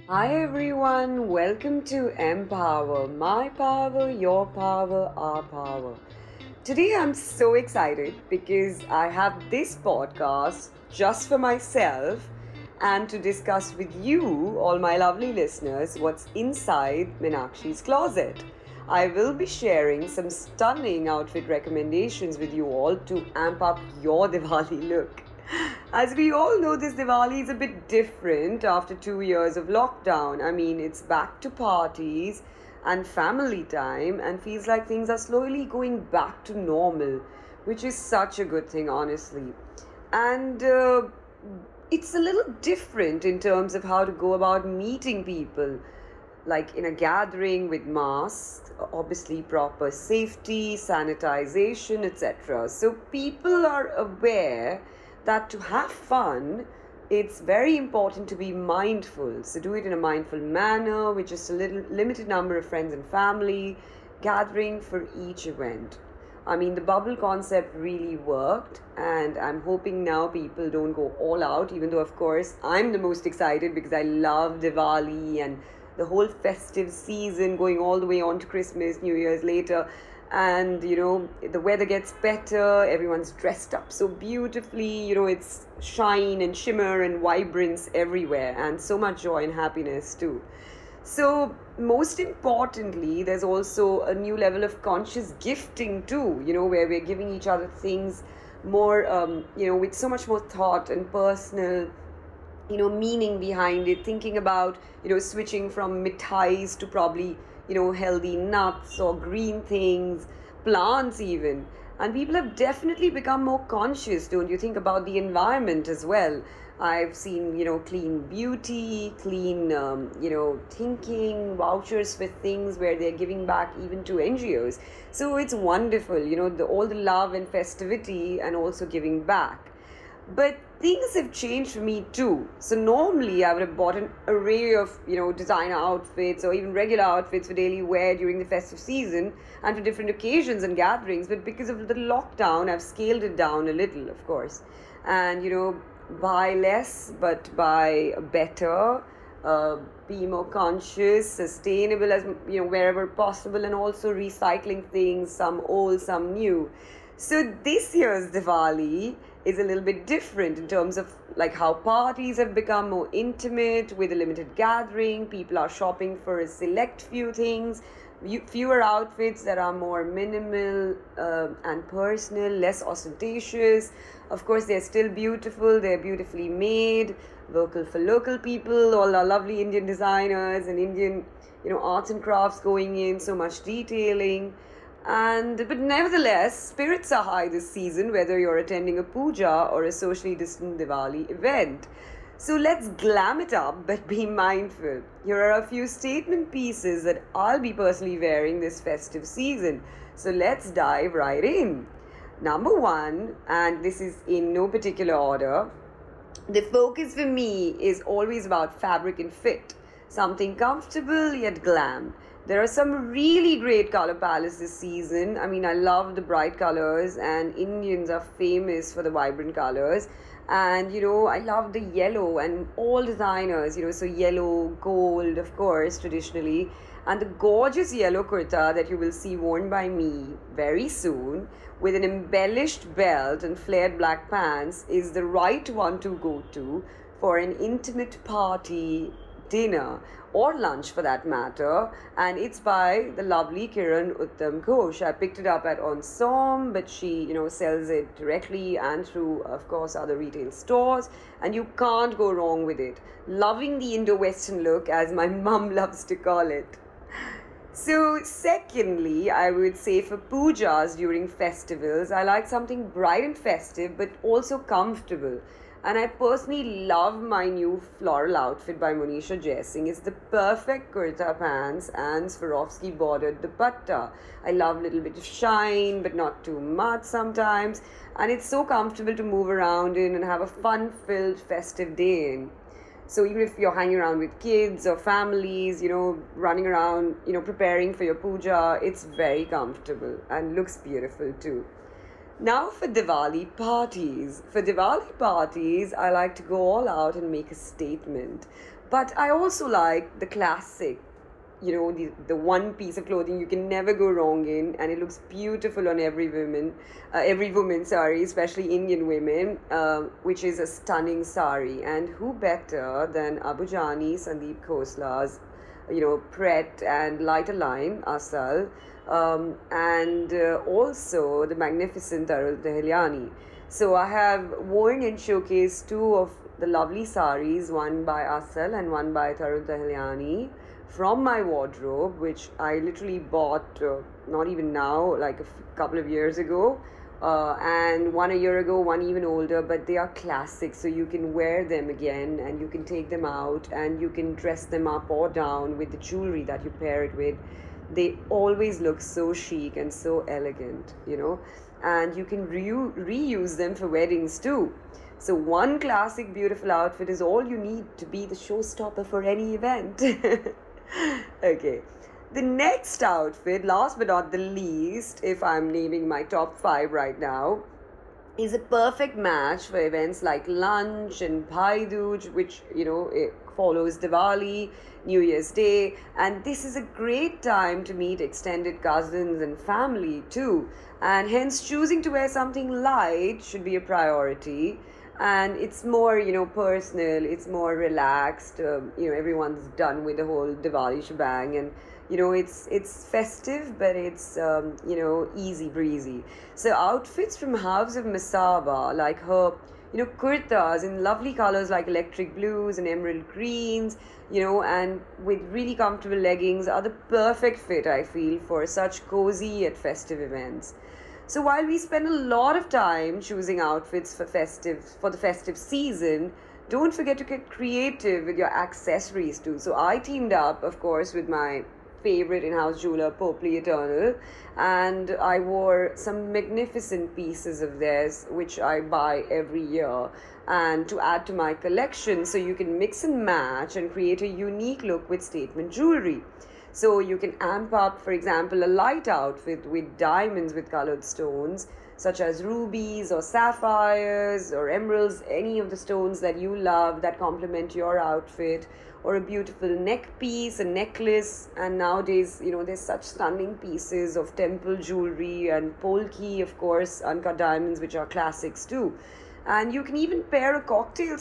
Hi everyone, welcome to Empower. My power, your power, our power. Today I'm so excited because I have this podcast just for myself and to discuss with you, all my lovely listeners, what's inside Meenakshi's closet. I will be sharing some stunning outfit recommendations with you all to amp up your Diwali look. As we all know, this Diwali is a bit different after 2 years of lockdown. I mean, it's back to parties and family time, and feels like things are slowly going back to normal, which is such a good thing, honestly. And it's a little different in terms of how to go about meeting people, like in a gathering with masks, obviously proper safety, sanitization, etc. So people are aware that to have fun, it's very important to be mindful. So do it in a mindful manner with just a little limited number of friends and family gathering for each event. I mean, the bubble concept really worked, and I'm hoping now people don't go all out, even though, of course, I'm the most excited because I love Diwali and the whole festive season going all the way on to Christmas, New Year's later. And the weather gets better, everyone's dressed up so beautifully, it's shine and shimmer and vibrance everywhere, and so much joy and happiness too. So, most importantly, there's also a new level of conscious gifting too, where we're giving each other things more, with so much more thought and personal, meaning behind it, thinking about, switching from mithais to probably, healthy nuts or green things, plants even. And people have definitely become more conscious, don't you think, about the environment as well. I've seen, clean beauty, clean, thinking, vouchers for things where they're giving back even to NGOs. So it's wonderful, all the love and festivity and also giving back. But things have changed for me too. So normally I would have bought an array of, designer outfits or even regular outfits for daily wear during the festive season and for different occasions and gatherings. But because of the lockdown, I've scaled it down a little, of course. And, buy less but buy better. Uh, be more conscious, sustainable as wherever possible, and also recycling things, some old, some new. So this year's Diwali is a little bit different in terms of like how parties have become more intimate with a limited gathering. People are shopping for a select few things, fewer outfits that are more minimal and personal, less ostentatious. Of course, they're still beautiful, they're beautifully made, vocal for local people, all our lovely Indian designers and Indian, arts and crafts going in, so much detailing. And but nevertheless, spirits are high this season, whether you're attending a puja or a socially distant Diwali event. So let's glam it up but be mindful. Here are a few statement pieces that I'll be personally wearing this festive season. So let's dive right in. Number one, and this is in no particular order, the focus for me is always about fabric and fit, something comfortable yet glam. There are some really great color palettes this season. I mean, I love the bright colors, and Indians are famous for the vibrant colors. And I love the yellow and all designers, so yellow, gold, of course, traditionally. And the gorgeous yellow kurta that you will see worn by me very soon with an embellished belt and flared black pants is the right one to go to for an intimate party, dinner, or lunch for that matter. And it's by the lovely Kiran Uttam Ghosh. I picked it up at Onsom, but she sells it directly and through, of course, other retail stores, and you can't go wrong with it. Loving the Indo-Western look, as my mum loves to call it. So, secondly, I would say for pujas during festivals, I like something bright and festive but also comfortable. And I personally love my new floral outfit by Monisha Jaising. It's the perfect kurta pants and Swarovski bordered dupatta. I love a little bit of shine but not too much sometimes. And it's so comfortable to move around in and have a fun-filled festive day in. So even if you're hanging around with kids or families, running around, preparing for your puja, it's very comfortable and looks beautiful too. Now for Diwali parties. For Diwali parties, I like to go all out and make a statement. But I also like the classic, the one piece of clothing you can never go wrong in, and it looks beautiful on every woman, sorry, especially Indian women, which is a stunning sari. And who better than Abu Jani Sandeep Khosla's Pret and Lighter Line, Asal, and also the magnificent Tarul Tehilyani. So I have worn and showcased two of the lovely saris, one by Asal and one by Tarun Tehilyani, from my wardrobe, which I literally bought not even now, like a couple of years ago, and one a year ago, one even older, but they are classics, so you can wear them again and you can take them out and you can dress them up or down with the jewelry that you pair it with. They always look so chic and so elegant, and you can reuse them for weddings too. So, one classic, beautiful outfit is all you need to be the showstopper for any event. Okay. The next outfit, last but not the least, if I'm naming my top five right now, is a perfect match for events like lunch and Bhai Dooj, which it follows Diwali, New Year's Day, and this is a great time to meet extended cousins and family too. And hence, choosing to wear something light should be a priority. And it's more, personal. It's more relaxed. Everyone's done with the whole Diwali shebang, and it's festive, but it's easy breezy. So outfits from House of Masaba, like her kurtas in lovely colors like electric blues and emerald greens, and with really comfortable leggings, are the perfect fit, I feel, for such cozy yet festive events. So while we spend a lot of time choosing outfits for the festive season, don't forget to get creative with your accessories too. So I teamed up, of course, with my favorite in-house jeweler, Popley Eternal, and I wore some magnificent pieces of theirs, which I buy every year, and to add to my collection, so you can mix and match and create a unique look with statement jewelry. So you can amp up, for example, a light outfit with diamonds with colored stones, such as rubies or sapphires or emeralds, any of the stones that you love that complement your outfit, or a beautiful neck piece, a necklace. And nowadays, there's such stunning pieces of temple jewelry and polki, of course, uncut diamonds, which are classics too. And you can even pair a cocktail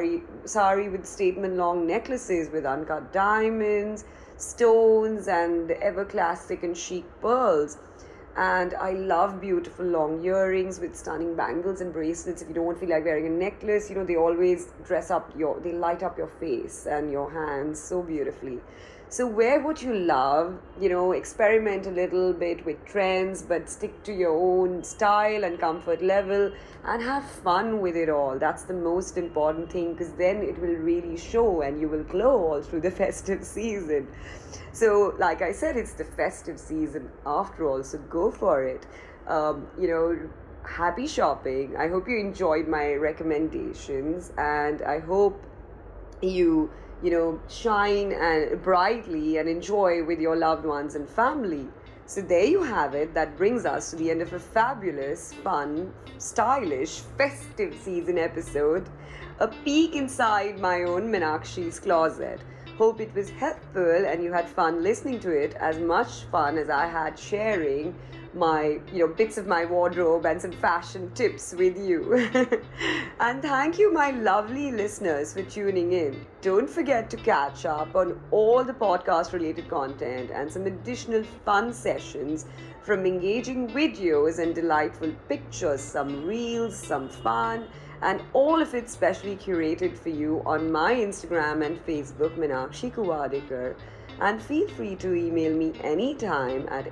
sari with statement long necklaces with uncut diamonds, stones, and ever classic and chic pearls. And I love beautiful long earrings with stunning bangles and bracelets. If you don't feel like wearing a necklace, they always they light up your face and your hands so beautifully. So wear what you love, experiment a little bit with trends, but stick to your own style and comfort level and have fun with it all. That's the most important thing, because then it will really show and you will glow all through the festive season. So, like I said, it's the festive season after all, so go for it. Happy shopping. I hope you enjoyed my recommendations, and I hope you shine and brightly and enjoy with your loved ones and family. So there you have it. That brings us to the end of a fabulous, fun, stylish, festive season episode. A peek inside my own Meenakshi's closet. Hope it was helpful and you had fun listening to it, as much fun as I had sharing my bits of my wardrobe and some fashion tips with you. And thank you, my lovely listeners, for tuning in. Don't forget to catch up on all the podcast related content and some additional fun sessions, from engaging videos and delightful pictures, some reels, some fun, and all of it specially curated for you on my Instagram and Facebook, Meenakshi Kuwadekar. And feel free to email me anytime at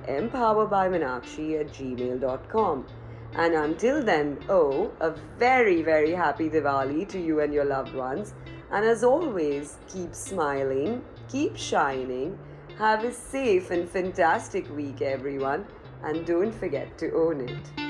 empowerbymenakshi@gmail.com. And until then, a very, very happy Diwali to you and your loved ones. And as always, keep smiling, keep shining, have a safe and fantastic week, everyone. And don't forget to own it.